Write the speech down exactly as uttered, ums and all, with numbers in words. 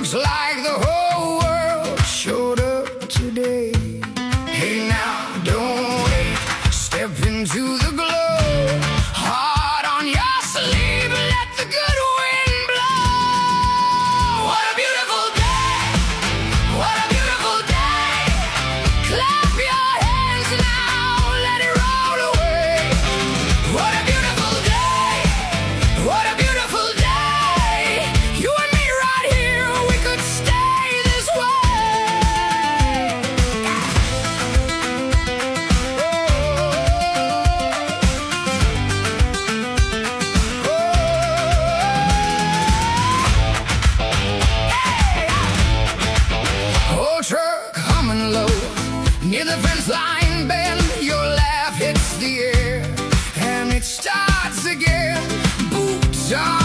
Looks like the whole world showed up today. Hey now, don't wait, step into the glow. Heart on your sleeve, let the good wind blow. What a beautiful day, what a beautiful day. Clap your hands now, let it roll away. What a beautiful day, what a beautiful day. You and me right here, we could stay this way. Oh, truck humming low near the fence line bend. Your laugh hits the air and it starts again. Boots on